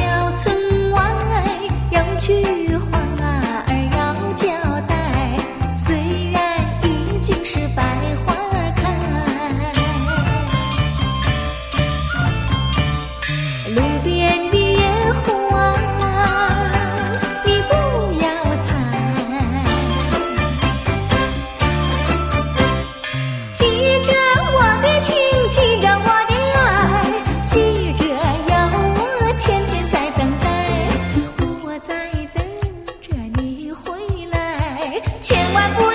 小村外有句话儿要交代，虽然已经是百花开，路边的野花你不要采，记着我的情，记着我的爱，记着有我天天在等待，我在等着你回来，千万不